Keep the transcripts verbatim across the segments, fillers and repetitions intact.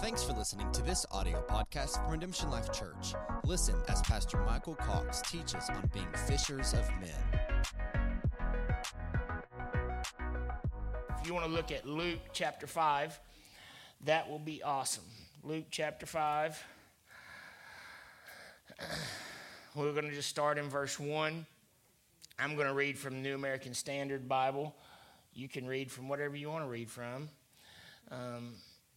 Thanks for listening to this audio podcast from Redemption Life Church. Listen as Pastor Michael Cox teaches on being fishers of men. If you want to look at Luke chapter five, that will be awesome. Luke chapter five. We're going to just start in verse one. I'm going to read from the New American Standard Bible. You can read from whatever you want to read from. Um,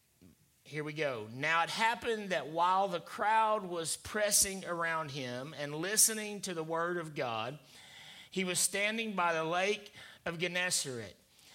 here we go. Now it happened that while the crowd was pressing around him and listening to the word of God, he was standing by the lake of Gennesaret.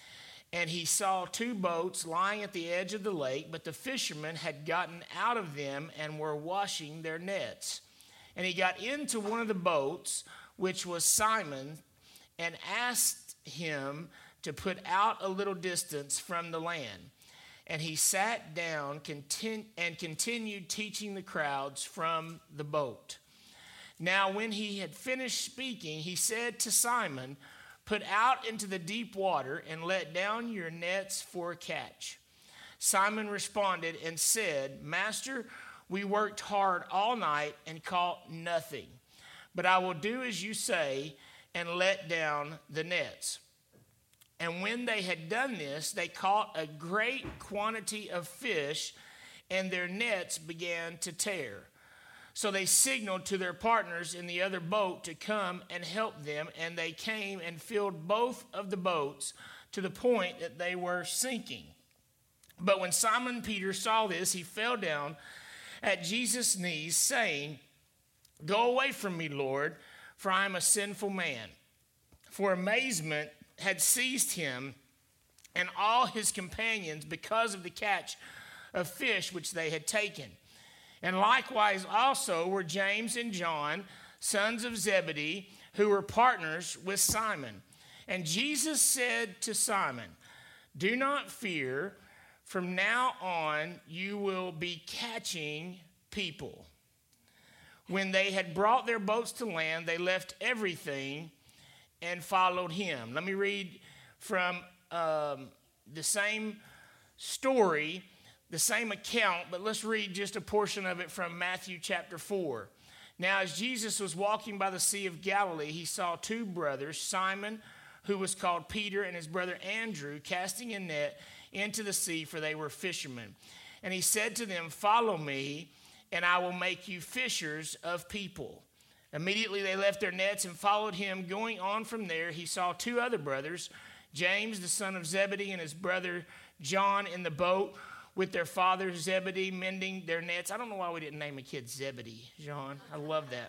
And he saw two boats lying at the edge of the lake, but the fishermen had gotten out of them and were washing their nets. And he got into one of the boats, which was Simon, and asked him to put out a little distance from the land. And he sat down continu- and continued teaching the crowds from the boat. Now when he had finished speaking, he said to Simon, "Put out into the deep water and let down your nets for a catch." Simon responded and said, "Master, we worked hard all night and caught nothing. But I will do as you say and let down the nets." And when they had done this, they caught a great quantity of fish, and their nets began to tear. So they signaled to their partners in the other boat to come and help them, and they came and filled both of the boats to the point that they were sinking. But when Simon Peter saw this, he fell down at Jesus' knees, saying, "Go away from me, Lord, for I am a sinful man." For amazement had seized him and all his companions because of the catch of fish which they had taken. And likewise also were James and John, sons of Zebedee, who were partners with Simon. And Jesus said to Simon, "Do not fear, from now on you will be catching people." When they had brought their boats to land, they left everything and followed him. Let me read from um, the same story, the same account, but let's read just a portion of it from Matthew chapter four. Now, as Jesus was walking by the Sea of Galilee, he saw two brothers, Simon, who was called Peter, and his brother Andrew, casting a net into the sea, for they were fishermen. And he said to them, "Follow me, and I will make you fishers of people." Immediately they left their nets and followed him. Going on from there, he saw two other brothers, James, the son of Zebedee, and his brother John in the boat with their father Zebedee, mending their nets. I don't know why we didn't name a kid Zebedee, John. I love that.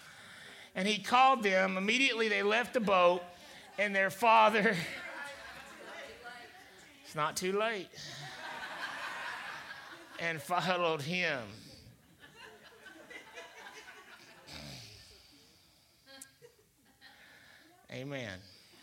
And he called them. Immediately they left the boat, and their father... It's not too late. And followed him. Amen.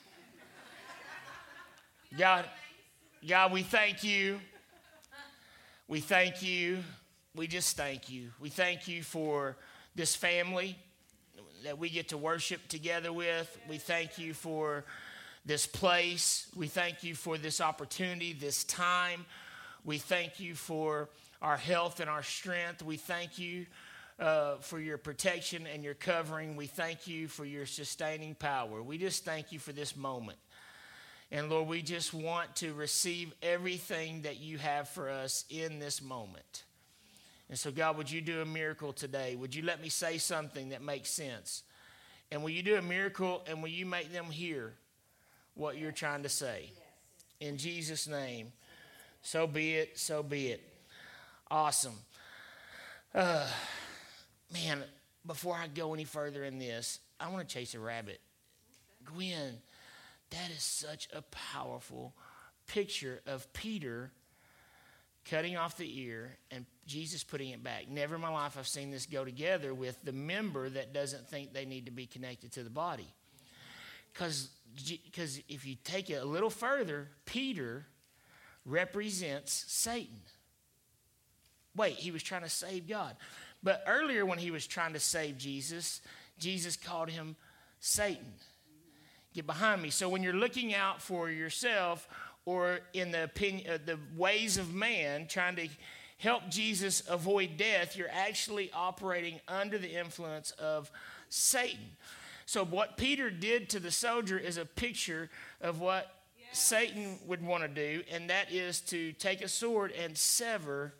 God, God, we thank you. We thank you. We just thank you. We thank you for this family that we get to worship together with. We thank you for this place. We thank you for this opportunity, this time. We thank you for our health and our strength. We thank you Uh, for your protection and your covering. We thank you for your sustaining power. We just thank you for this moment. And Lord, we just want to receive everything that you have for us in this moment. And so God, would you do a miracle today? Would you let me say something that makes sense? And will you do a miracle, and will you make them hear what you're trying to say? In Jesus' name, so be it, so be it. Awesome. Uh, Man, before I go any further in this, I want to chase a rabbit. Gwen, that is such a powerful picture of Peter cutting off the ear and Jesus putting it back. Never in my life I've seen this go together with the member that doesn't think they need to be connected to the body. Because because if you take it a little further, Peter represents Satan. Wait, he was trying to save God. But earlier when he was trying to save Jesus, Jesus called him Satan. Get behind me. So when you're looking out for yourself or in the opinion, uh, the ways of man, trying to help Jesus avoid death, you're actually operating under the influence of Satan. So what Peter did to the soldier is a picture of what Satan would want to do, and that is to take a sword and sever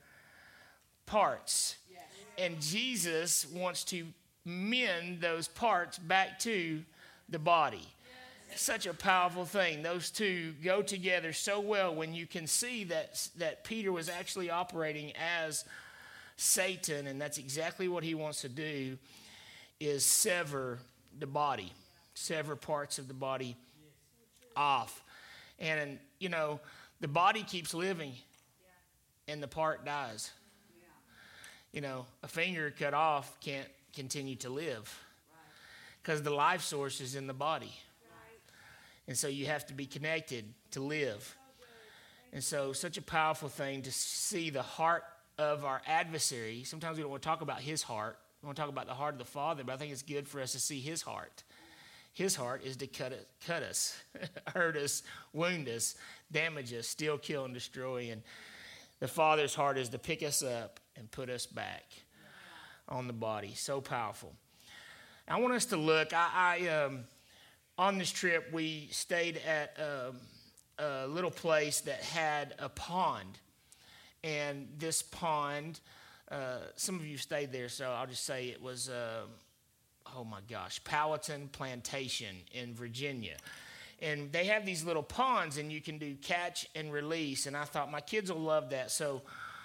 parts. And Jesus wants to mend those parts back to the body. Such a powerful thing. Those two go together so well when you can see that, that Peter was actually operating as Satan, and that's exactly what he wants to do, is sever the body, sever parts of the body off. And, you know, the body keeps living, and the part dies. You know, a finger cut off can't continue to live because the life source is in the body. And so you have to be connected to live. And so such a powerful thing to see the heart of our adversary. Sometimes we don't want to talk about his heart. We want to talk about the heart of the Father, but I think it's good for us to see his heart. His heart is to cut it, cut us, hurt us, wound us, damage us, steal, kill, and destroy. And the Father's heart is to pick us up and put us back on the body. So powerful. I want us to look. I, I um, on this trip, we stayed at um, a little place that had a pond. And this pond, uh, some of you stayed there, so I'll just say it was, uh, oh my gosh, Powhatan Plantation in Virginia. And they have these little ponds, and you can do catch and release. And I thought my kids will love that. So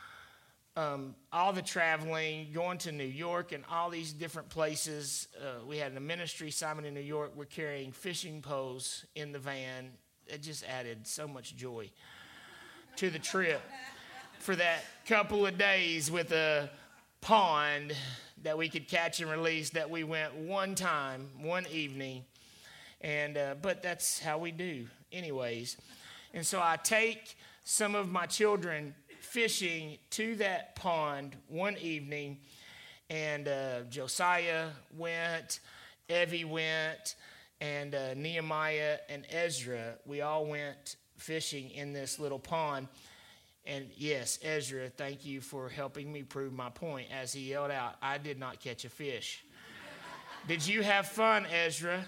um, all the traveling, going to New York and all these different places. Uh, we had a ministry assignment in New York. We're carrying fishing poles in the van. It just added so much joy to the trip for that couple of days with a pond that we could catch and release that we went one time, one evening. And uh, but that's how we do anyways. And so I take some of my children fishing to that pond one evening, and uh, Josiah went, Evie went, and uh, Nehemiah and Ezra, we all went fishing in this little pond. And yes, Ezra, thank you for helping me prove my point. As he yelled out, I did not catch a fish. Did you have fun, Ezra?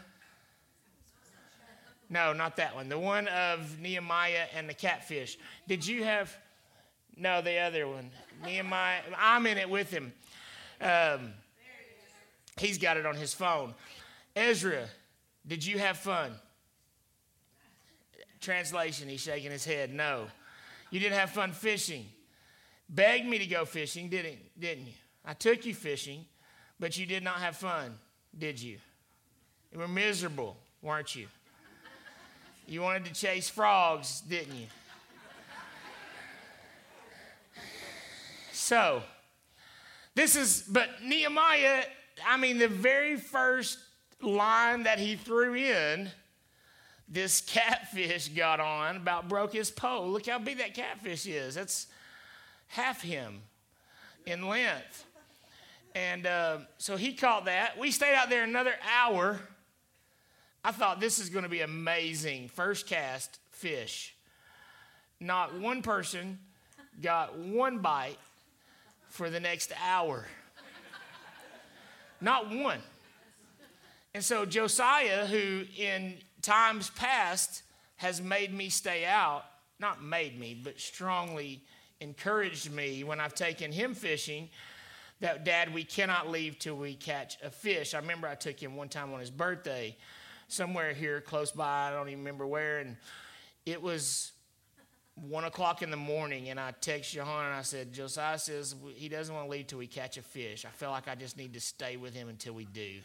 No, not that one. The one of Nehemiah and the catfish. Did you have... No, the other one. Nehemiah. I'm in it with him. Um, he's got it on his phone. Ezra, did you have fun? Translation, he's shaking his head. No. You didn't have fun fishing. Begged me to go fishing, didn't, didn't you? I took you fishing, but you did not have fun, did you? You were miserable, weren't you? You wanted to chase frogs, didn't you? So, this is, but Nehemiah, I mean, the very first line that he threw in, this catfish got on, about broke his pole. Look how big that catfish is. That's half him in length. And uh, so he caught that. We stayed out there another hour. I thought this is going to be amazing. First cast fish. Not one person got one bite for the next hour. Not one. And so Josiah, who in times past has made me stay out, not made me, but strongly encouraged me when I've taken him fishing, that, Dad, we cannot leave till we catch a fish. I remember I took him one time on his birthday, somewhere here close by, I don't even remember where, and it was one o'clock in the morning, and I text Johan, and I said, Josiah says he doesn't want to leave till we catch a fish. I feel like I just need to stay with him until we do.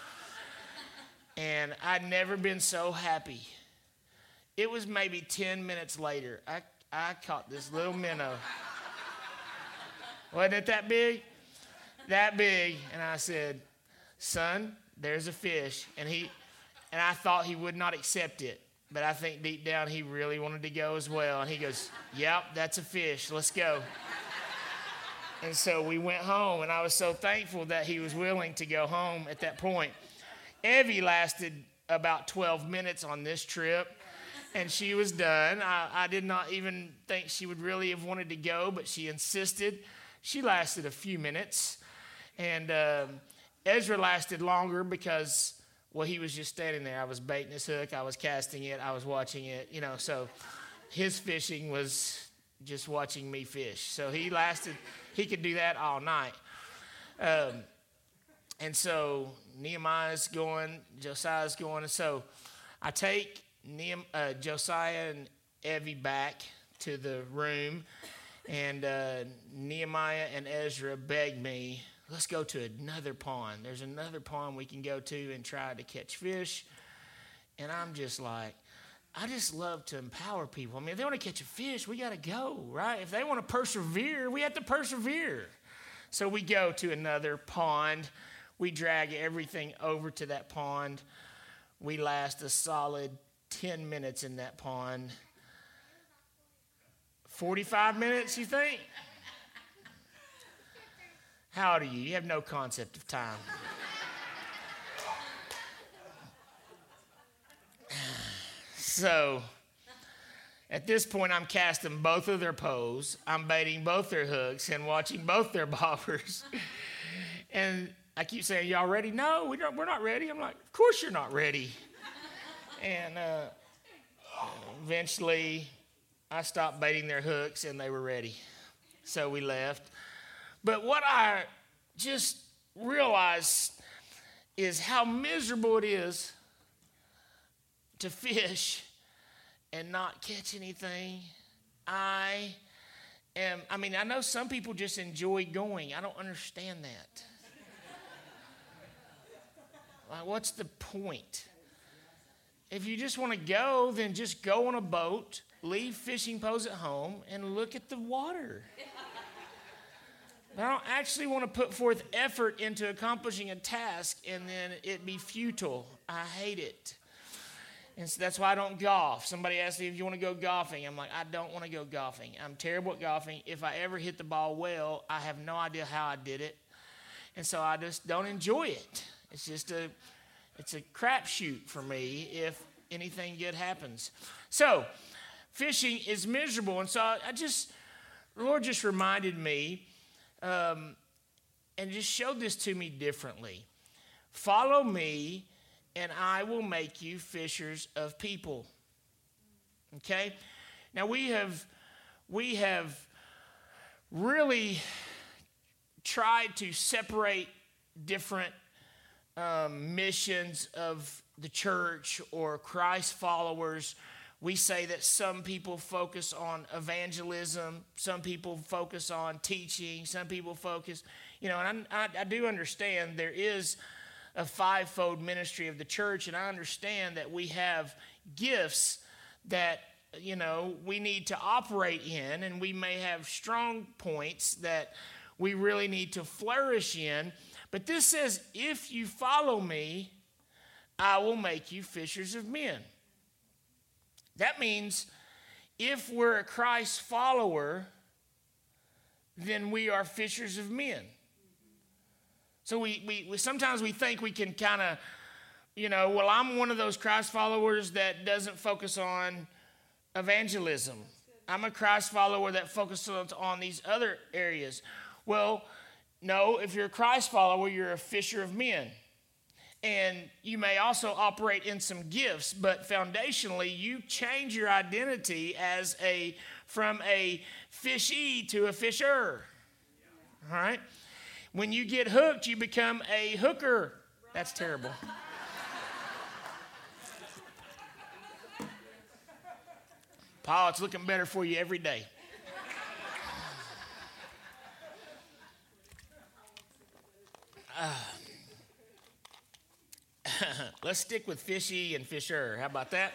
And I'd never been so happy. It was maybe ten minutes later. I, I caught this little minnow. Wasn't it that big? That big. And I said, son, there's a fish. And he, and I thought he would not accept it. But I think deep down he really wanted to go as well. And he goes, yep, that's a fish. Let's go. And so we went home. And I was so thankful that he was willing to go home at that point. Evie lasted about twelve minutes on this trip, And she was done. I, I did not even think she would really have wanted to go, but she insisted. She lasted a few minutes. And um, Ezra lasted longer because, well, he was just standing there. I was baiting his hook. I was casting it. I was watching it. You know, so his fishing was just watching me fish. So he lasted. He could do that all night. Um, and so Nehemiah's going. Josiah's going. And so I take Nehem, uh, Josiah and Evie back to the room, and uh, Nehemiah and Ezra begged me, let's go to another pond. There's another pond we can go to and try to catch fish. And I'm just like, I just love to empower people. I mean, if they want to catch a fish, we got to go, right? If they want to persevere, we have to persevere. So we go to another pond. We drag everything over to that pond. We last a solid ten minutes in that pond. forty-five minutes, you think? How old are you? You have no concept of time. So, at this point, I'm casting both of their poles. I'm baiting both their hooks and watching both their bobbers. And I keep saying, y'all ready? No, we don't, we're not ready. I'm like, of course you're not ready. And uh, eventually, I stopped baiting their hooks, and they were ready. So we left. But what I just realized is how miserable it is to fish and not catch anything. I am, I mean, I know some people just enjoy going. I don't understand that. Like, what's the point? If you just want to go, then just go on a boat, leave fishing poles at home, and look at the water. But I don't actually want to put forth effort into accomplishing a task and then it be futile. I hate it. And so that's why I don't golf. Somebody asked me if you want to go golfing. I'm like, I don't want to go golfing. I'm terrible at golfing. If I ever hit the ball well, I have no idea how I did it. And so I just don't enjoy it. It's just a, it's a crapshoot for me if anything good happens. So fishing is miserable. And so I just, the Lord just reminded me um, and just showed this to me differently. Follow me, and I will make you fishers of people. Okay? Now we have we have really tried to separate different um, missions of the church or Christ followers. We say that some people focus on evangelism, some people focus on teaching, some people focus, you know, and I, I, I do understand there is a fivefold ministry of the church, and I understand that we have gifts that, you know, we need to operate in, and we may have strong points that we really need to flourish in. But this says, if you follow me, I will make you fishers of men. That means if we're a Christ follower, then we are fishers of men. So we, we, we sometimes we think we can kind of, you know, well, I'm one of those Christ followers that doesn't focus on evangelism. I'm a Christ follower that focuses on these other areas. Well, no, if you're a Christ follower, you're a fisher of men. And you may also operate in some gifts, but foundationally, you change your identity as a from a fishee to a fisher. All right? When you get hooked, you become a hooker. That's terrible. Paul, it's looking better for you every day. Uh, let's stick with fishy and fisher. How about that?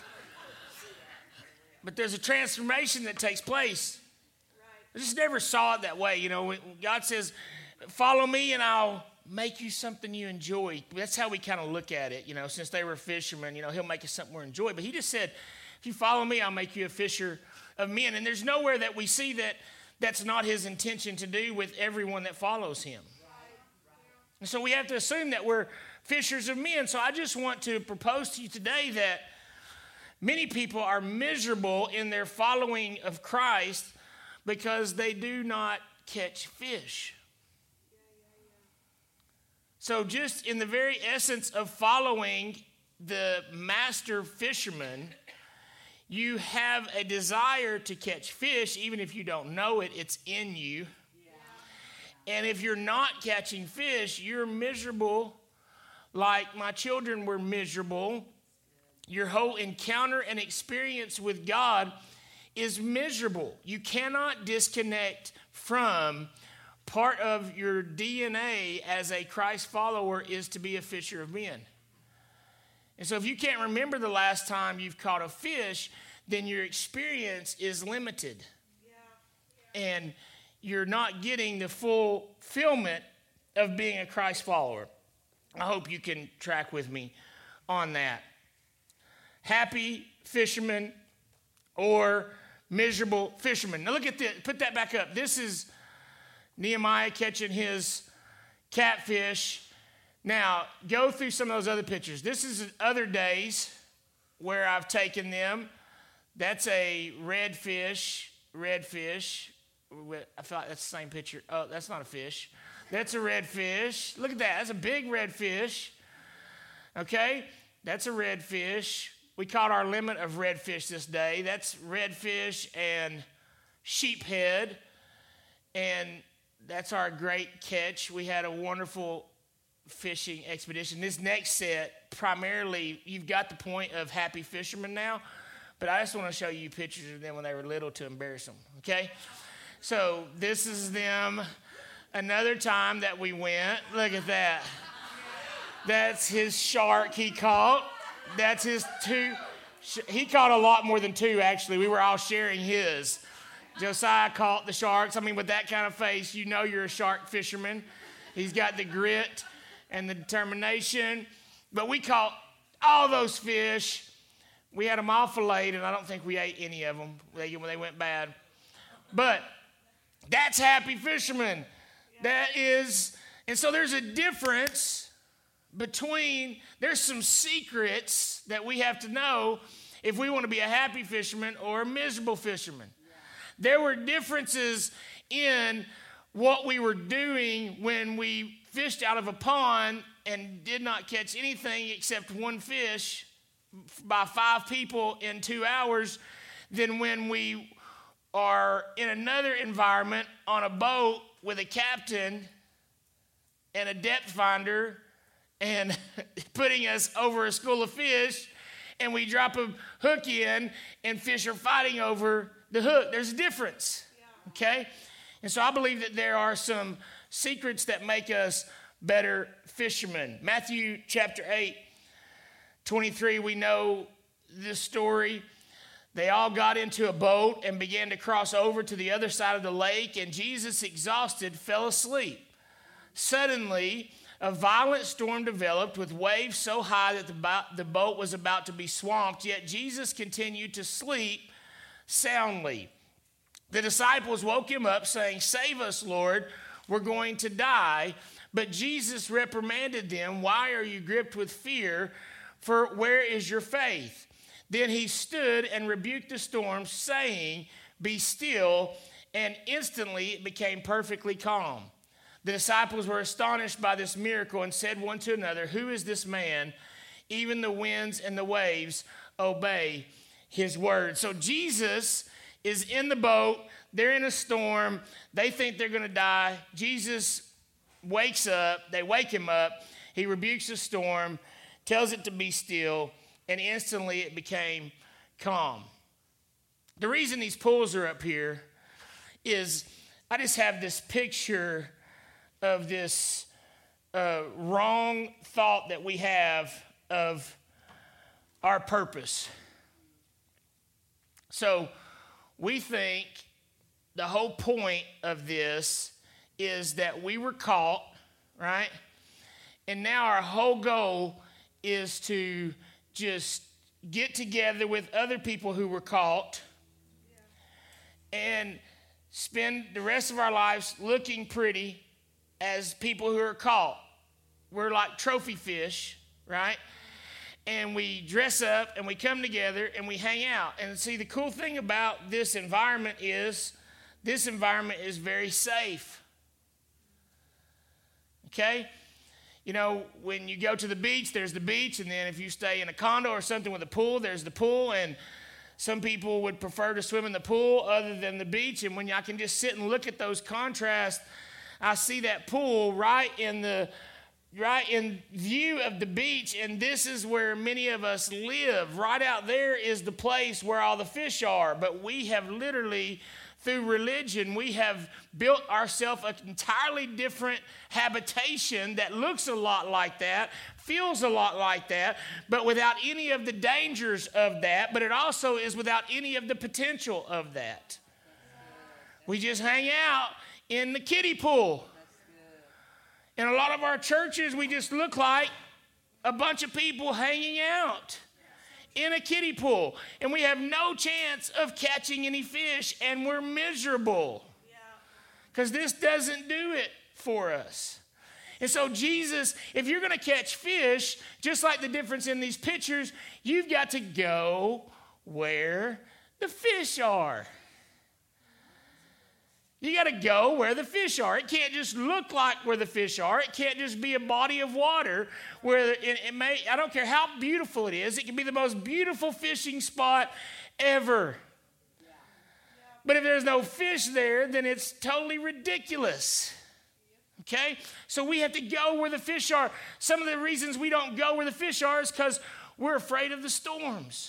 But there's a transformation that takes place. I just never saw it that way. You know, when God says, follow me and I'll make you something you enjoy. That's how we kind of look at it. You know, since they were fishermen, you know, he'll make us something we enjoy. But he just said, if you follow me, I'll make you a fisher of men. And there's nowhere that we see that that's not his intention to do with everyone that follows him. And so we have to assume that we're fishers of men. So I just want to propose to you today that Many people are miserable in their following of Christ because they do not catch fish. So just in the very essence of following the master fisherman, you have a desire to catch fish, even if you don't know it, it's in you. And if you're not catching fish, you're miserable like my children were miserable. Your whole encounter and experience with God is miserable. You cannot disconnect from part of your D N A as a Christ follower is to be a fisher of men. And so if you can't remember the last time you've caught a fish, then your experience is limited. Yeah. Yeah. And you're not getting the fulfillment of being a Christ follower. I hope you can track with me on that. Happy fisherman or miserable fisherman. Now look at this. Put that back up. This is Nehemiah catching his catfish. Now, go through some of those other pictures. This is other days where I've taken them. That's a red fish, red fish. I feel like that's the same picture. Oh, that's not a fish. That's a red fish. Look at that. That's a big red fish. Okay? That's a red fish. We caught our limit of redfish this day. That's redfish and sheephead. And that's our great catch. We had a wonderful fishing expedition. This next set, primarily, you've got the point of happy fishermen now, but I just want to show you pictures of them when they were little to embarrass them, okay? So this is them another time that we went. Look at that. That's his shark he caught. That's his two. He caught a lot more than two, actually. We were all sharing his. Josiah caught the sharks. I mean, with that kind of face, you know you're a shark fisherman. He's got the grit and the determination. But we caught all those fish. We had them all filleted, and I don't think we ate any of them when they went bad. But that's happy fisherman. That is, and so there's a difference between, there's some secrets that we have to know if we want to be a happy fisherman or a miserable fisherman. Yeah. There were differences in what we were doing when we fished out of a pond and did not catch anything except one fish by five people in two hours than when we are in another environment on a boat with a captain and a depth finder and putting us over a school of fish, and we drop a hook in, and fish are fighting over the hook. There's a difference, yeah. Okay? And so I believe that there are some secrets that make us better fishermen. Matthew chapter eight, twenty-three, we know this story. They all got into a boat and began to cross over to the other side of the lake, and Jesus, exhausted, fell asleep. Suddenly, a violent storm developed with waves so high that the, the boat was about to be swamped, yet Jesus continued to sleep soundly. The disciples woke him up, saying, "Save us, Lord, we're going to die." But Jesus reprimanded them, "Why are you gripped with fear? For where is your faith?" Then he stood and rebuked the storm, saying, "Be still," and instantly it became perfectly calm. The disciples were astonished by this miracle and said one to another, "Who is this man? Even the winds and the waves obey his word." So Jesus is in the boat. They're in a storm. They think they're going to die. Jesus wakes up. They wake him up. He rebukes the storm, tells it to be still, and instantly it became calm. The reason these pools are up here is I just have this picture of this uh, wrong thought that we have of our purpose. So we think the whole point of this is that we were caught, right? And now our whole goal is to just get together with other people who were caught and spend the rest of our lives looking pretty as people who are caught. We're like trophy fish, right? and we dress up, and we come together, and we hang out. And see, the cool thing about this environment is this environment is very safe. Okay? You know, when you go to the beach, there's the beach, and then if you stay in a condo or something with a pool, there's the pool, and some people would prefer to swim in the pool other than the beach. And when I can just sit and look at those contrasts, I see that pool right in the right in view of the beach, and this is where many of us live. Right out there is the place where all the fish are, but we have literally, through religion, we have built ourselves an entirely different habitation that looks a lot like that, feels a lot like that, but without any of the dangers of that, but it also is without any of the potential of that. We just hang out in the kiddie pool. In a lot of our churches, we just look like a bunch of people hanging out in a kiddie pool. And we have no chance of catching any fish, and we're miserable. Because this doesn't do it for us. And so Jesus, if you're going to catch fish, just like the difference in these pictures, you've got to go where the fish are. You got to go where the fish are. It can't just look like where the fish are. It can't just be a body of water where it, it may, I don't care how beautiful it is, it can be the most beautiful fishing spot ever. Yeah. Yeah. But if there's no fish there, then it's totally ridiculous. Okay? So we have to go where the fish are. Some of the reasons we don't go where the fish are is because we're afraid of the storms.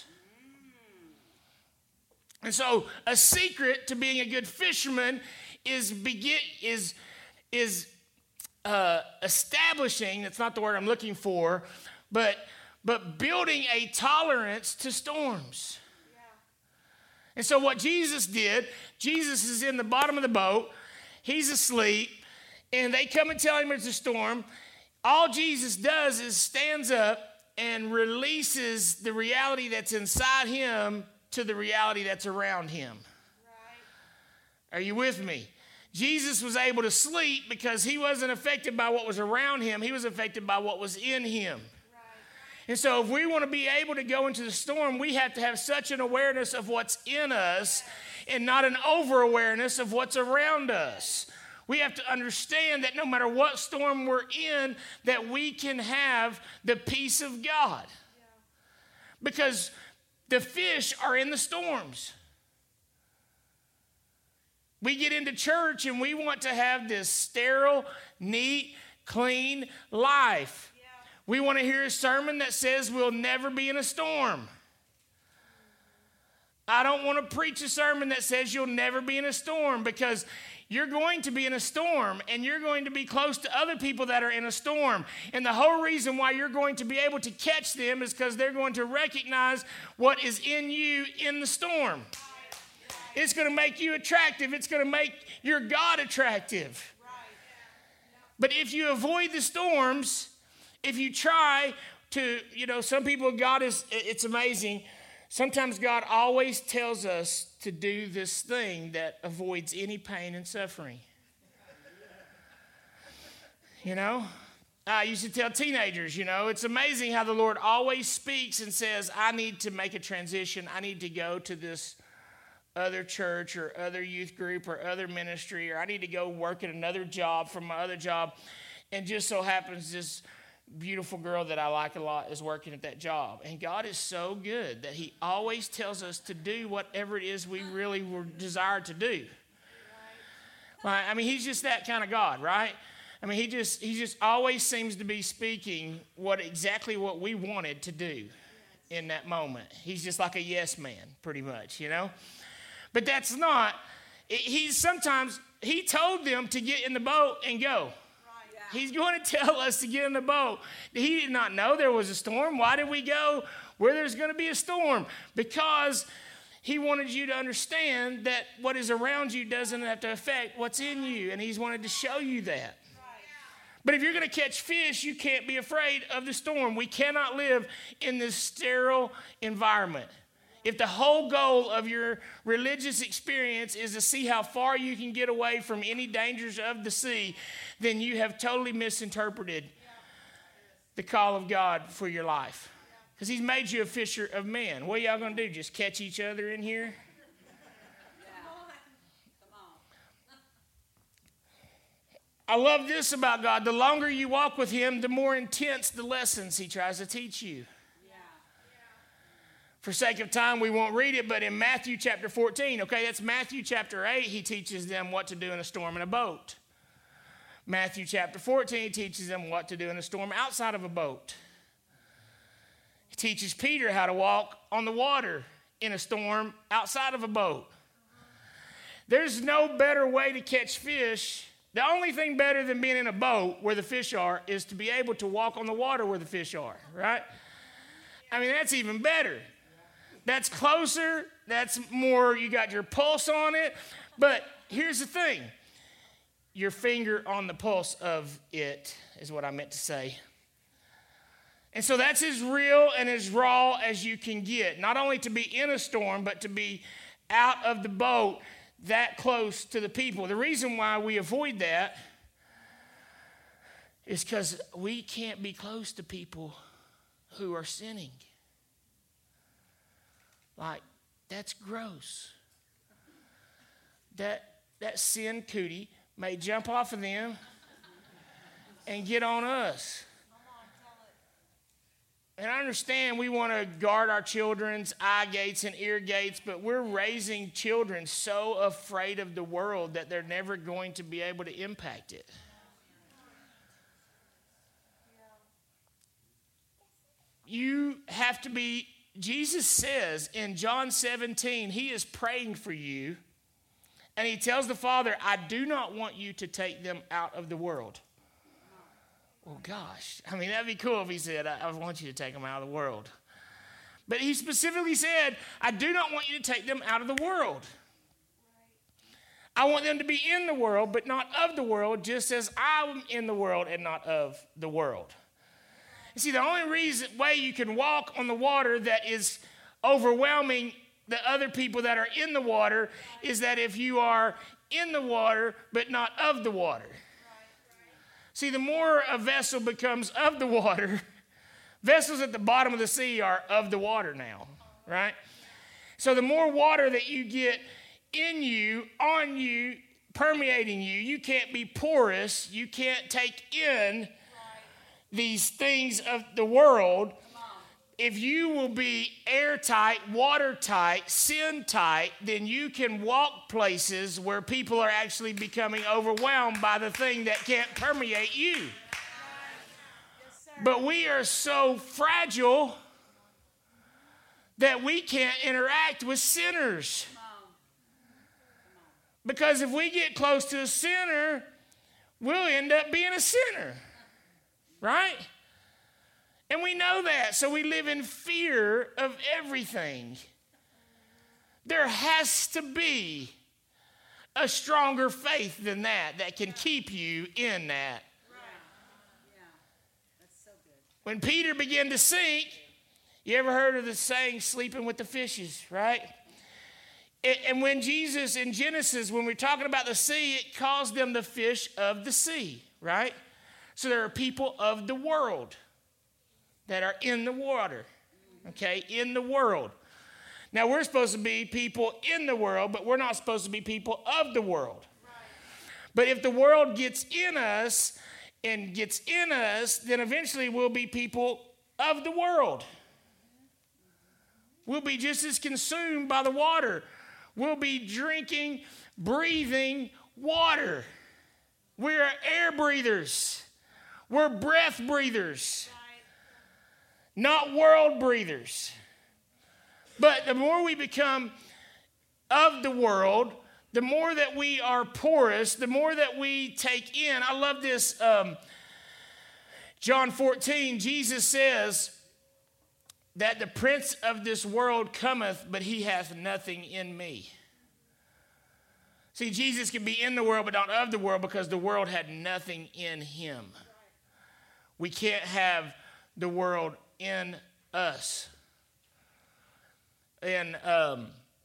And so a secret to being a good fisherman is begin is is uh, establishing, that's not the word I'm looking for, but but building a tolerance to storms. Yeah. And so what Jesus did, Jesus is in the bottom of the boat, he's asleep, and they come and tell him it's a storm. All Jesus does is stands up and releases the reality that's inside him to the reality that's around him. Right. Are you with me? Jesus was able to sleep because he wasn't affected by what was around him. He was affected by what was in him. Right. And so if we want to be able to go into the storm, we have to have such an awareness of what's in us and not an over-awareness of what's around us. We have to understand that no matter what storm we're in, that we can have the peace of God. Yeah. Because the fish are in the storms. We get into church and we want to have this sterile, neat, clean life. Yeah. We want to hear a sermon that says we'll never be in a storm. I don't want to preach a sermon that says you'll never be in a storm, because you're going to be in a storm, and you're going to be close to other people that are in a storm. And the whole reason why you're going to be able to catch them is because they're going to recognize what is in you in the storm. It's going to make you attractive. It's going to make your God attractive. But if you avoid the storms, if you try to, you know, some people, God is, it's amazing. Sometimes God always tells us to do this thing that avoids any pain and suffering. You know, I used to tell teenagers, you know, it's amazing how the Lord always speaks and says, I need to make a transition. I need to go to this other church or other youth group or other ministry, or I need to go work at another job from my other job. And just so happens this beautiful girl that I like a lot is working at that job. And God is so good that he always tells us to do whatever it is we really were desired to do. Right? I mean, he's just that kind of God, right? I mean, he just he just always seems to be speaking what exactly what we wanted to do in that moment. He's just like a yes man, pretty much, you know? But that's not, he's sometimes, he told them to get in the boat and go. He's going to tell us to get in the boat. He did not know there was a storm. Why did we go where there's going to be a storm? Because he wanted you to understand that what is around you doesn't have to affect what's in you. And he's wanted to show you that. But if you're going to catch fish, you can't be afraid of the storm. We cannot live in this sterile environment. If the whole goal of your religious experience is to see how far you can get away from any dangers of the sea, then you have totally misinterpreted the call of God for your life. Because he's made you a fisher of men. What are y'all going to do? Just catch each other in here? I love this about God. The longer you walk with him, the more intense the lessons he tries to teach you. Yeah. For sake of time, we won't read it, but in Matthew chapter fourteen, okay, that's Matthew chapter eight, he teaches them what to do in a storm in a boat. Matthew chapter fourteen, he teaches them what to do in a storm outside of a boat. He teaches Peter how to walk on the water in a storm outside of a boat. There's no better way to catch fish. The only thing better than being in a boat where the fish are is to be able to walk on the water where the fish are, right? I mean, that's even better. That's closer. That's more, you got your pulse on it. But here's the thing. Your finger on the pulse of it is what I meant to say. And so that's as real and as raw as you can get. Not only to be in a storm, but to be out of the boat that close to the people. The reason why we avoid that is because we can't be close to people who are sinning. Like, that's gross. That, that sin cootie may jump off of them and get on us. And I understand we want to guard our children's eye gates and ear gates, but we're raising children so afraid of the world that they're never going to be able to impact it. You have to be, Jesus says in John seventeen, he is praying for you, and he tells the Father, I do not want you to take them out of the world. Well, gosh, I mean, that'd be cool if he said, I, I want you to take them out of the world. But he specifically said, I do not want you to take them out of the world. I want them to be in the world, but not of the world, just as I'm in the world and not of the world. You see, the only reason way you can walk on the water that is overwhelming the other people that are in the water is that if you are in the water, but not of the water. See, the more a vessel becomes of the water, vessels at the bottom of the sea are of the water now, right? So the more water that you get in you, on you, permeating you, you can't be porous, you can't take in these things of the world. If you will be airtight, watertight, sin-tight, then you can walk places where people are actually becoming overwhelmed by the thing that can't permeate you. Yes, but we are so fragile that we can't interact with sinners. Because if we get close to a sinner, we'll end up being a sinner, right? And we know that, so we live in fear of everything. There has to be a stronger faith than that that can keep you in that. Right. Yeah. That's so good. When Peter began to sink, you ever heard of the saying, sleeping with the fishes, right? And when Jesus in Genesis, when we're talking about the sea, it calls them the fish of the sea, right? So there are people of the world that are in the water, okay, in the world. Now, we're supposed to be people in the world, but we're not supposed to be people of the world. Right. But if the world gets in us and gets in us, then eventually we'll be people of the world. We'll be just as consumed by the water. We'll be drinking, breathing water. We're air breathers. We're breath breathers. Not world breathers. But the more we become of the world, the more that we are porous, the more that we take in. I love this. Um, John fourteen, Jesus says that the prince of this world cometh, but he hath nothing in me. See, Jesus can be in the world, but not of the world, because the world had nothing in him. We can't have the world in us. In um,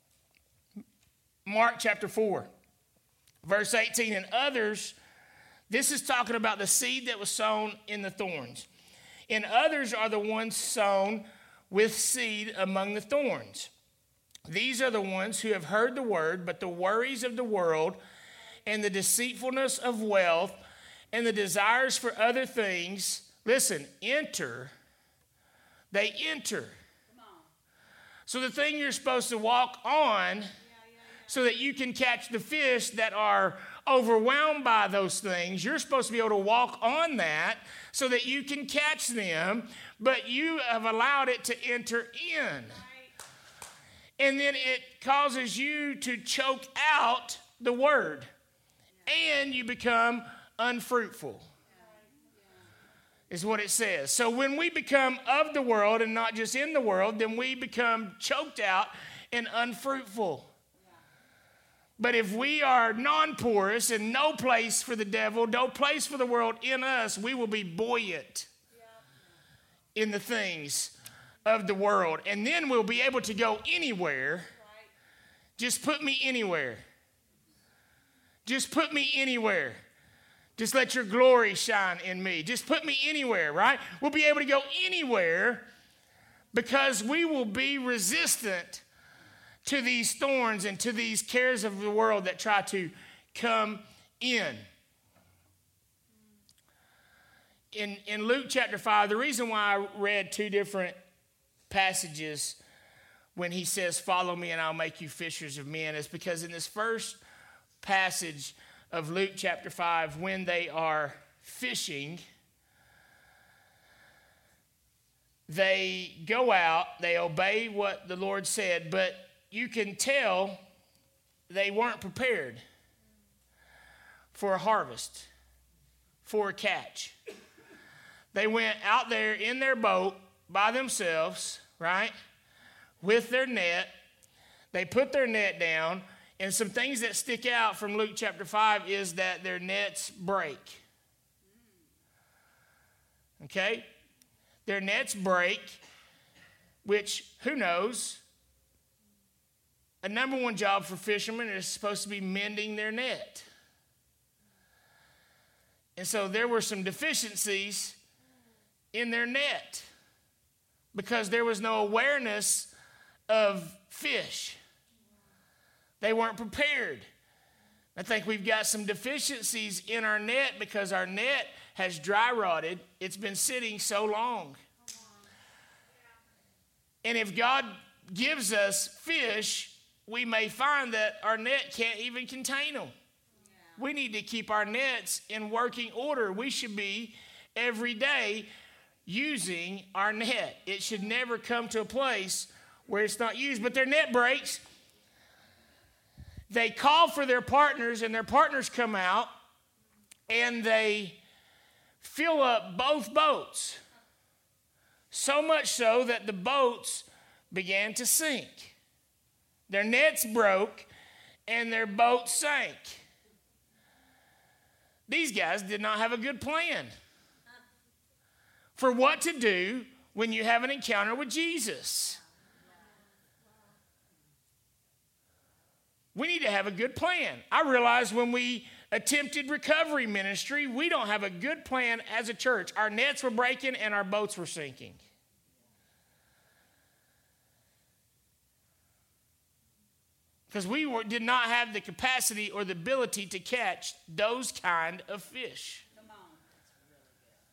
Mark chapter four, verse eighteen, and others, this is talking about the seed that was sown in the thorns. And others are the ones sown with seed among the thorns. These are the ones who have heard the word, but the worries of the world and the deceitfulness of wealth and the desires for other things, listen, enter. They enter. So the thing you're supposed to walk on so that you can catch the fish that are overwhelmed by those things, you're supposed to be able to walk on that so that you can catch them, but you have allowed it to enter in. And then it causes you to choke out the word, and you become unfruitful, is what it says. So when we become of the world and not just in the world, then we become choked out and unfruitful. But if we are non-porous and no place for the devil, no place for the world in us, we will be buoyant in the things of the world. And then we'll be able to go anywhere. Just put me anywhere. Just put me anywhere. Just let your glory shine in me. Just put me anywhere, right? We'll be able to go anywhere because we will be resistant to these thorns and to these cares of the world that try to come in. In, in Luke chapter five, the reason why I read two different passages when he says, follow me and I'll make you fishers of men, is because in this first passage of Luke chapter five, when they are fishing, they go out, they obey what the Lord said, but you can tell they weren't prepared for a harvest, for a catch. They went out there in their boat by themselves, right, with their net. They put their net down, and some things that stick out from Luke chapter five is that their nets break. Okay? Their nets break, which, who knows? A number one job for fishermen is supposed to be mending their net. And so there were some deficiencies in their net because there was no awareness of fish. They weren't prepared. I think we've got some deficiencies in our net because our net has dry rotted. It's been sitting so long. And if God gives us fish, we may find that our net can't even contain them. Yeah. We need to keep our nets in working order. We should be every day using our net. It should never come to a place where it's not used. But their net breaks. They call for their partners, and their partners come out, and they fill up both boats. So much so that the boats began to sink. Their nets broke, and their boat sank. These guys did not have a good plan for what to do when you have an encounter with Jesus. We need to have a good plan. I realized when we attempted recovery ministry, we don't have a good plan as a church. Our nets were breaking, and our boats were sinking. Because we were, did not have the capacity or the ability to catch those kind of fish. Come on. That's really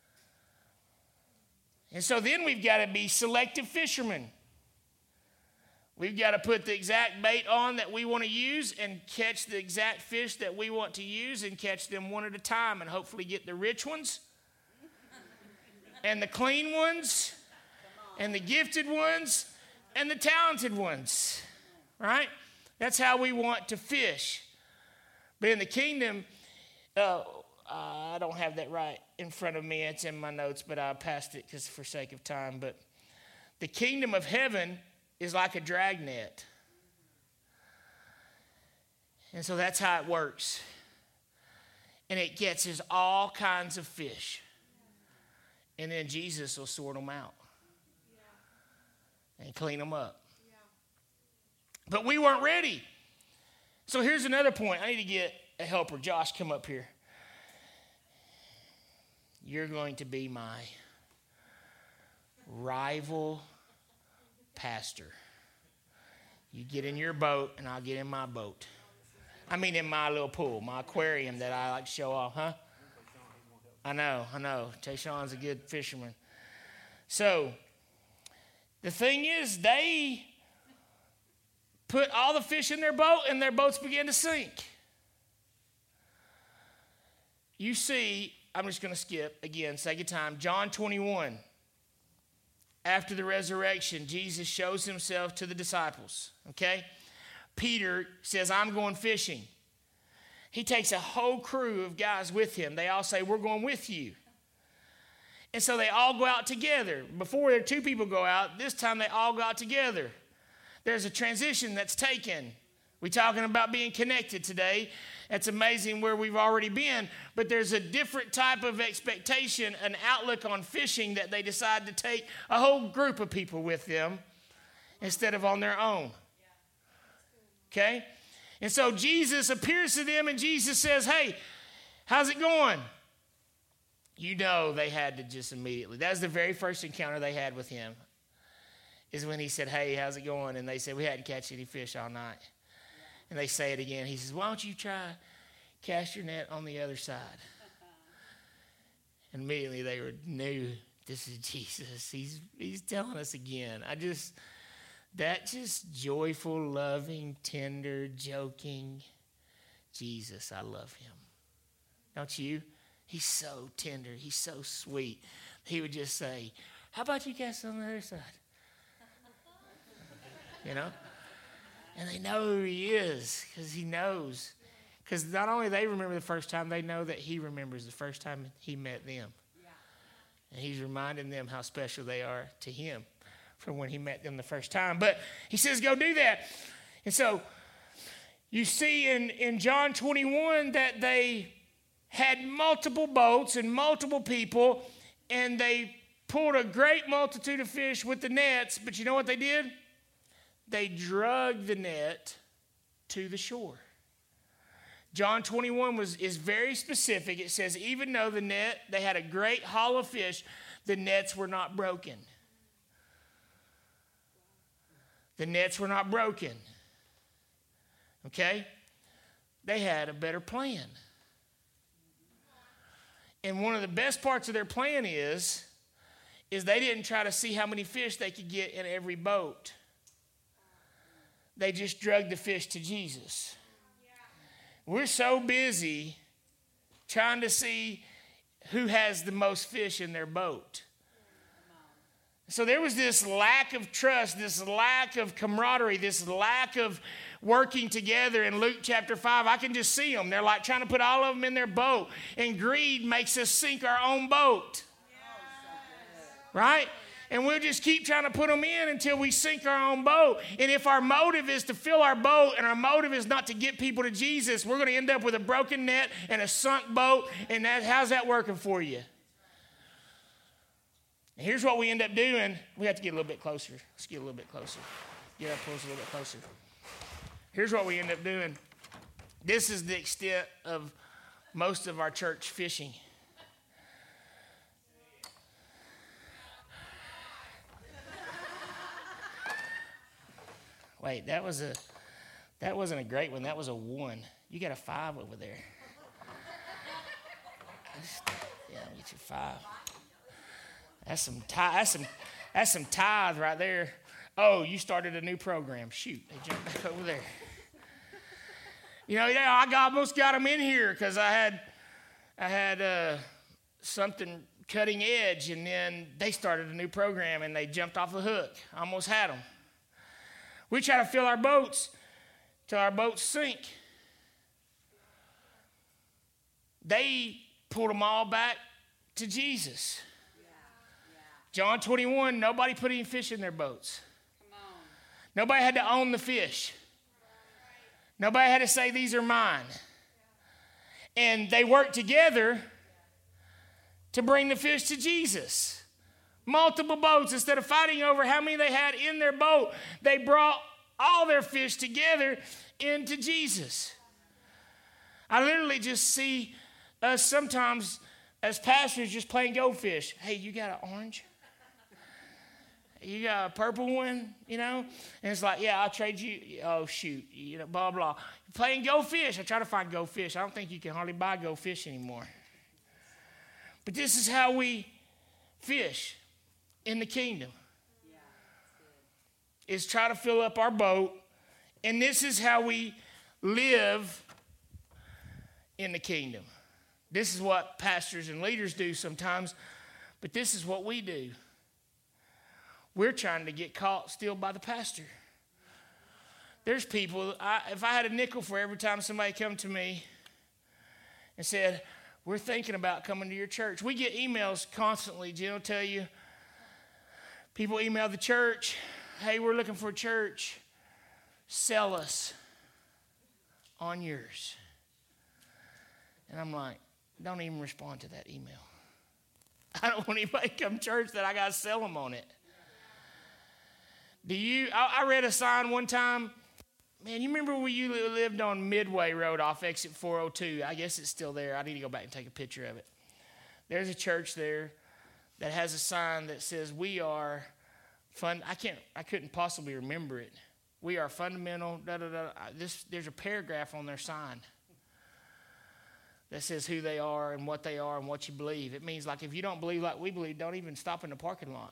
good. And so then we've got to be selective fishermen. We've got to put the exact bait on that we want to use and catch the exact fish that we want to use and catch them one at a time and hopefully get the rich ones and the clean ones and the gifted ones and the talented ones, right? That's how we want to fish. But in the kingdom, uh, I don't have that right in front of me. It's in my notes, but I passed it because for sake of time. But the kingdom of heaven is like a dragnet. And so that's how it works. And it gets us all kinds of fish. And then Jesus will sort them out and clean them up. But we weren't ready. So here's another point. I need to get a helper. Josh, come up here. You're going to be my rival pastor. You get in your boat, and I'll get in my boat. I mean, in my little pool, my aquarium that I like to show off, huh? I know, I know. Tayshawn's a good fisherman. So, the thing is, they put all the fish in their boat, and their boats began to sink. You see, I'm just going to skip again, second time. John twenty-one. After the resurrection, Jesus shows himself to the disciples, okay? Peter says, I'm going fishing. He takes a whole crew of guys with him. They all say, we're going with you. And so they all go out together. Before there two people go out, this time they all go out together. There's a transition that's taken. We're talking about being connected today. It's amazing where we've already been, but there's a different type of expectation, an outlook on fishing that they decide to take a whole group of people with them instead of on their own. Okay? And so Jesus appears to them, and Jesus says, hey, how's it going? You know they had to just immediately. That was the very first encounter they had with him, is when he said, hey, how's it going? And they said, we hadn't catch any fish all night. And they say it again. He says, why don't you try cast your net on the other side? And immediately they were, knew this is Jesus. He's, he's telling us again. I just, that just joyful, loving, tender, joking Jesus. I love him. Don't you? He's so tender. He's so sweet. He would just say, how about you cast on the other side? You know? And they know who he is because he knows. Because not only they remember the first time, they know that he remembers the first time he met them. Yeah. And he's reminding them how special they are to him from when he met them the first time. But he says, go do that. And so you see in, in John twenty-one that they had multiple boats and multiple people, and they pulled a great multitude of fish with the nets. But you know what they did? They drug the net to the shore. John twenty-one was, is very specific. It says, even though the net, they had a great haul of fish, the nets were not broken. The nets were not broken. Okay? They had a better plan. And one of the best parts of their plan is, is they didn't try to see how many fish they could get in every boat. They just drug the fish to Jesus. We're so busy trying to see who has the most fish in their boat. So there was this lack of trust, this lack of camaraderie, this lack of working together in Luke chapter five. I can just see them. They're like trying to put all of them in their boat. And greed makes us sink our own boat. Right? And we'll just keep trying to put them in until we sink our own boat. And if our motive is to fill our boat and our motive is not to get people to Jesus, we're going to end up with a broken net and a sunk boat. And that, how's that working for you? And here's what we end up doing. We have to get a little bit closer. Let's get a little bit closer. Get up close a little bit closer. Here's what we end up doing. This is the extent of most of our church fishing. Wait, that was a that wasn't a great one. That was a one. You got a five over there. Yeah, I'll get you five. That's some tithe. That's some that's some tithe right there. Oh, you started a new program. Shoot, they jumped back over there. You know, yeah, I almost got them in here because I had I had uh, something cutting edge, and then they started a new program and they jumped off the hook. I almost had them. We try to fill our boats till our boats sink. They pulled them all back to Jesus. Yeah, yeah. John twenty-one, nobody put any fish in their boats. Come on. Nobody had to own the fish. Right. Nobody had to say, these are mine. Yeah. And they worked together to bring the fish to Jesus. Multiple boats. Instead of fighting over how many they had in their boat, they brought all their fish together into Jesus. I literally just see us sometimes as pastors just playing goldfish. Hey, you got an orange? You got a purple one, you know? And it's like, yeah, I'll trade you. Oh, shoot, you know, blah, blah. Playing Go Fish. I try to find Go Fish. I don't think you can hardly buy Go Fish anymore. But this is how we fish in the kingdom. Yeah, is try to fill up our boat. And this is how we live in the kingdom. This is what pastors and leaders do sometimes, but this is what we do. We're trying to get caught still by the pastor. There's people, I, if I had a nickel for every time somebody come to me and said, we're thinking about coming to your church. We get emails constantly. Jen will tell you, people email the church, hey, we're looking for a church. Sell us on yours. And I'm like, don't even respond to that email. I don't want anybody to come to church that I got to sell them on it. Do you, I, I read a sign one time. Man, you remember where you lived on Midway Road off exit four oh two? I guess it's still there. I need to go back and take a picture of it. There's a church there that has a sign that says, we are fun. I can't, I couldn't possibly remember it. We are fundamental, da, da, da. This, there's a paragraph on their sign that says who they are and what they are and what you believe. It means, like, if you don't believe like we believe, don't even stop in the parking lot.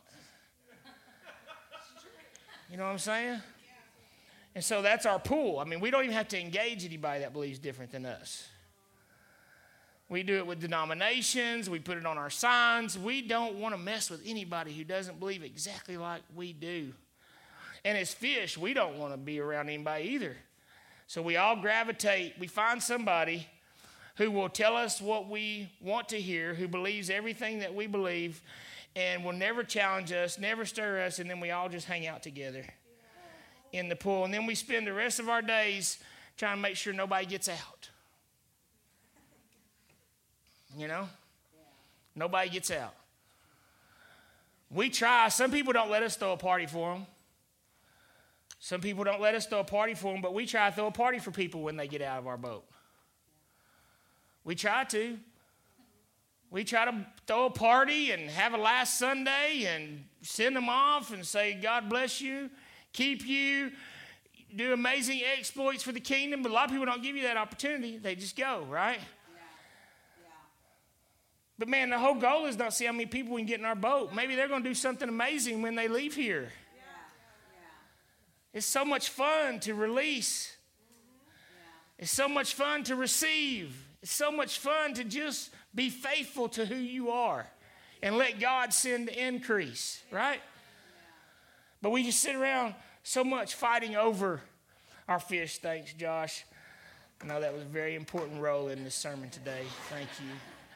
You know what I'm saying? And so that's our pool. I mean, we don't even have to engage anybody that believes different than us. We do it with denominations. We put it on our signs. We don't want to mess with anybody who doesn't believe exactly like we do. And as fish, we don't want to be around anybody either. So we all gravitate. We find somebody who will tell us what we want to hear, who believes everything that we believe, and will never challenge us, never stir us, and then we all just hang out together in the pool. And then we spend the rest of our days trying to make sure nobody gets out. You know? Nobody gets out. We try. Some people don't let us throw a party for them. Some people don't let us throw a party for them, but we try to throw a party for people when they get out of our boat. We try to. We try to throw a party and have a last Sunday and send them off and say, God bless you, keep you, do amazing exploits for the kingdom. But a lot of people don't give you that opportunity. They just go, right? Yeah. Yeah. But, man, the whole goal is not see how many people we can get in our boat. Maybe they're going to do something amazing when they leave here. Yeah. Yeah. It's so much fun to release. Mm-hmm. Yeah. It's so much fun to receive. It's so much fun to just be faithful to who you are and let God send the increase, right? But we just sit around so much fighting over our fish. Thanks, Josh. I know that was a very important role in this sermon today. Thank you.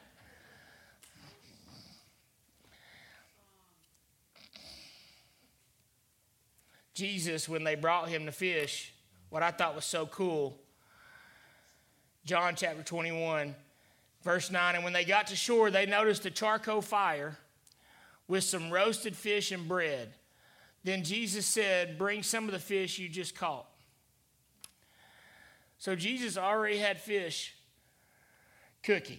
Jesus, when they brought him the fish, what I thought was so cool, John chapter twenty-one, verse nine, and when they got to shore, they noticed a charcoal fire with some roasted fish and bread. Then Jesus said, bring some of the fish you just caught. So Jesus already had fish cooking.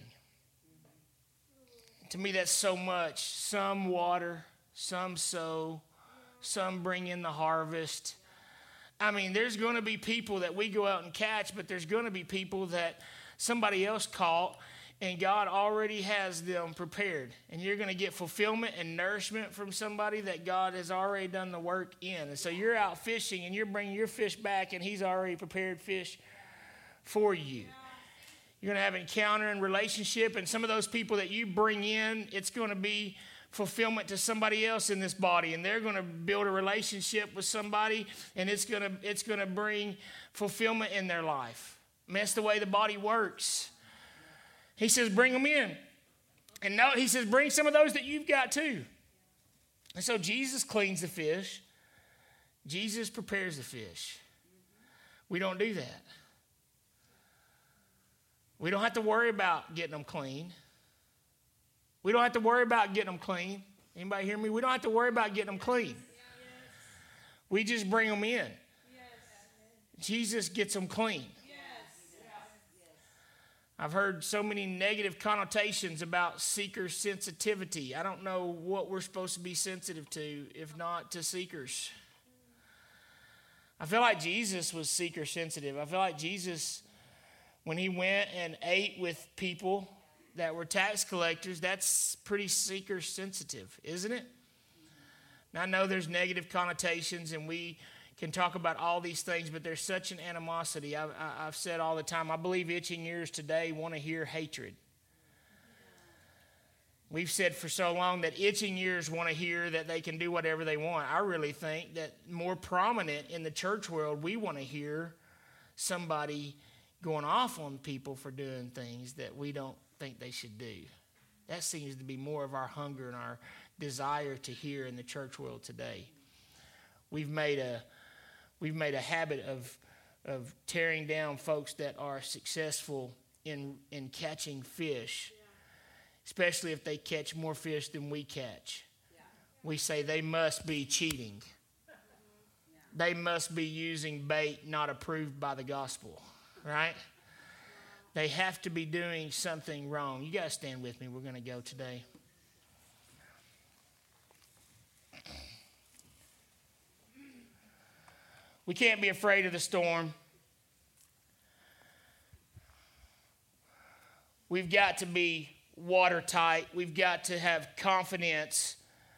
To me, that's so much. Some water, some sow, some bring in the harvest. I mean, there's going to be people that we go out and catch, but there's going to be people that somebody else caught, and God already has them prepared. And you're going to get fulfillment and nourishment from somebody that God has already done the work in. And so you're out fishing, and you're bringing your fish back, and he's already prepared fish for you. You're going to have encounter and relationship, and some of those people that you bring in, it's going to be fulfillment to somebody else in this body, and they're going to build a relationship with somebody, and it's going to it's going to bring fulfillment in their life. And that's the way the body works. He says, bring them in. And no, he says, bring some of those that you've got too. And so Jesus cleans the fish. Jesus prepares the fish. We don't do that. We don't have to worry about getting them clean. We don't have to worry about getting them clean. Anybody hear me? We don't have to worry about getting them clean. We just bring them in. Jesus gets them clean. I've heard so many negative connotations about seeker sensitivity. I don't know what we're supposed to be sensitive to, if not to seekers. I feel like Jesus was seeker sensitive. I feel like Jesus, when he went and ate with people that were tax collectors, that's pretty seeker sensitive, isn't it? Now, I know there's negative connotations, and we can talk about all these things, but there's such an animosity. I've, I've said all the time, I believe itching ears today want to hear hatred. We've said for so long that itching ears want to hear that they can do whatever they want. I really think that more prominent in the church world, we want to hear somebody going off on people for doing things that we don't think they should do. That seems to be more of our hunger and our desire to hear in the church world today. We've made a we've made a habit of of tearing down folks that are successful in in catching fish, especially if they catch more fish than we catch. We say they must be cheating. They must be using bait not approved by the gospel, right? They have to be doing something wrong. You got to stand with me. We're going to go today. We can't be afraid of the storm. We've got to be watertight. We've got to have confidence.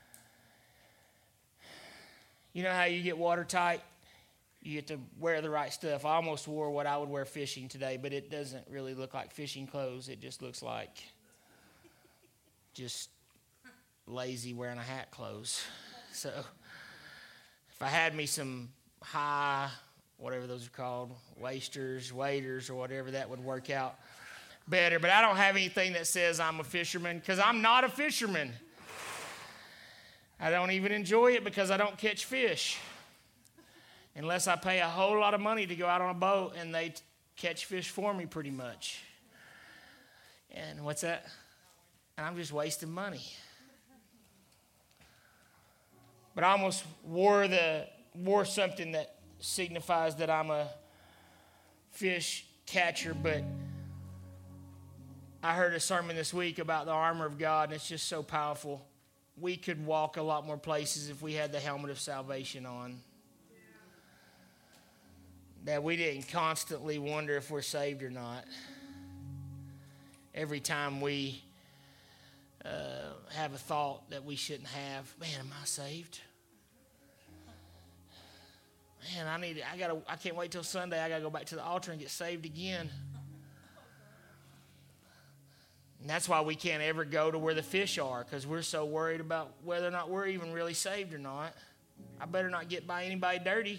You know how you get watertight? You get to wear the right stuff. I almost wore what I would wear fishing today, but it doesn't really look like fishing clothes. It just looks like just lazy wearing a hat clothes. So if I had me some high, whatever those are called, waisters, waders, or whatever, that would work out better. But I don't have anything that says I'm a fisherman, because I'm not a fisherman. I don't even enjoy it because I don't catch fish. Unless I pay a whole lot of money to go out on a boat and they t- catch fish for me pretty much. And what's that? And I'm just wasting money. But I almost wore the wore something that signifies that I'm a fish catcher, but I heard a sermon this week about the armor of God, and it's just so powerful. We could walk a lot more places if we had the helmet of salvation on. That we didn't constantly wonder if we're saved or not. Every time we uh, have a thought that we shouldn't have, man, am I saved? Man, I need. I gotta. I can't wait till Sunday. I gotta go back to the altar and get saved again. And that's why we can't ever go to where the fish are, because we're so worried about whether or not we're even really saved or not. I better not get by anybody dirty.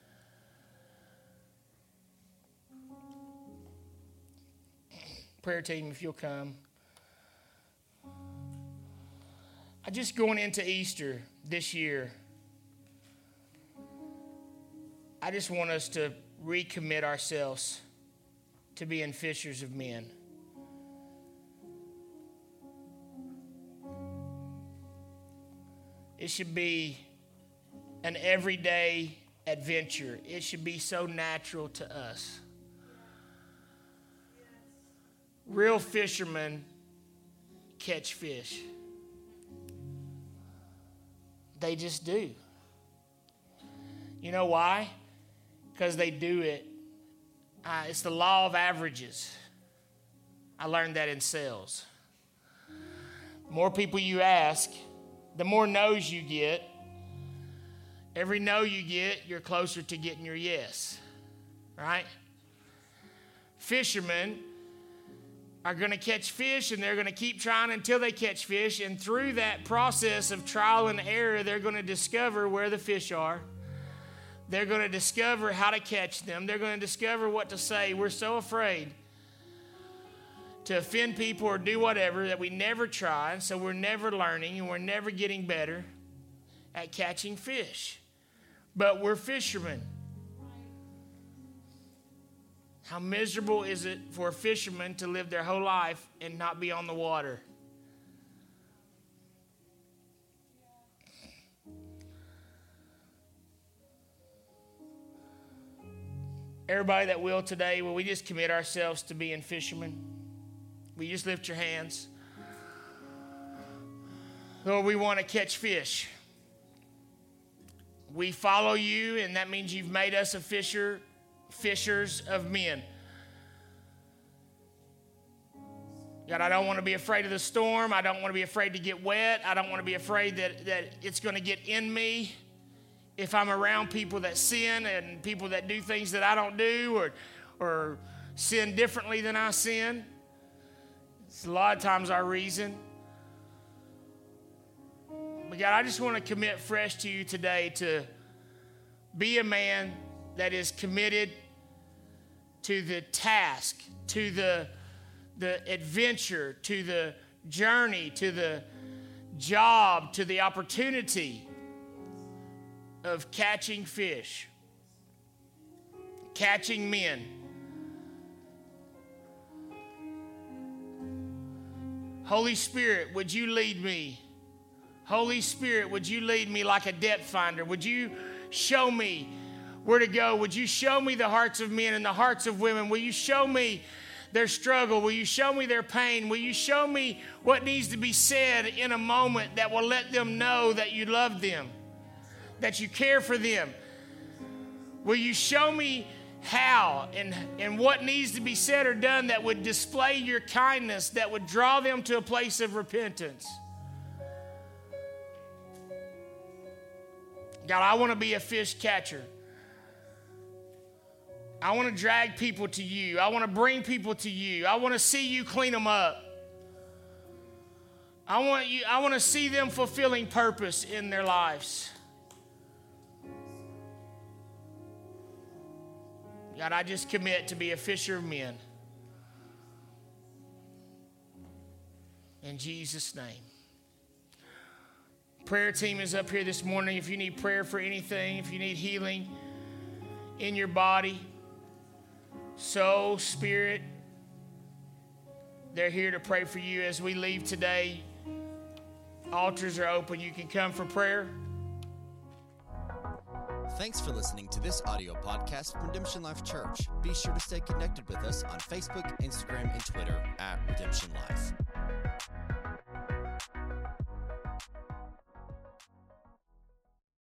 Prayer team, if you'll come. I just going into Easter this year, I just want us to recommit ourselves to being fishers of men. It should be an everyday adventure. It should be so natural to us. Real fishermen catch fish. They just do. You know why? Because they do it. Uh, it's the law of averages. I learned that in sales. The more people you ask, the more no's you get. Every no you get, you're closer to getting your yes. Right? Fishermen are going to catch fish, and they're going to keep trying until they catch fish. And through that process of trial and error, they're going to discover where the fish are. They're going to discover how to catch them. They're going to discover what to say. We're so afraid to offend people or do whatever that we never try. So we're never learning, and we're never getting better at catching fish. But we're fishermen. How miserable is it for a fisherman to live their whole life and not be on the water? Everybody that will today, will we just commit ourselves to being fishermen? Will you just lift your hands? Lord, we want to catch fish. We follow you, and that means you've made us a fisher, fishers of men. God, I don't want to be afraid of the storm. I don't want to be afraid to get wet. I don't want to be afraid that, that it's going to get in me if I'm around people that sin and people that do things that I don't do or, or sin differently than I sin. It's a lot of times our reason. But God, I just want to commit fresh to you today to be a man that is committed to the task, to the the adventure, to the journey, to the job, to the opportunity of catching fish, catching men. Holy Spirit, would you lead me? Holy Spirit, would you lead me like a depth finder? Would you show me where to go? Would you show me the hearts of men and the hearts of women? Will you show me their struggle? Will you show me their pain? Will you show me what needs to be said in a moment that will let them know that you love them, that you care for them? Will you show me how and, and what needs to be said or done that would display your kindness, that would draw them to a place of repentance? God, I want to be a fish catcher. I want to drag people to you. I want to bring people to you. I want to see you clean them up. I want you, I want to see them fulfilling purpose in their lives. God, I just commit to be a fisher of men. In Jesus' name. Prayer team is up here this morning. If you need prayer for anything, if you need healing in your body, soul, spirit, they're here to pray for you as we leave today. Altars are open. You can come for prayer. Thanks for listening to this audio podcast from Redemption Life Church. Be sure to stay connected with us on Facebook, Instagram, and Twitter at Redemption Life.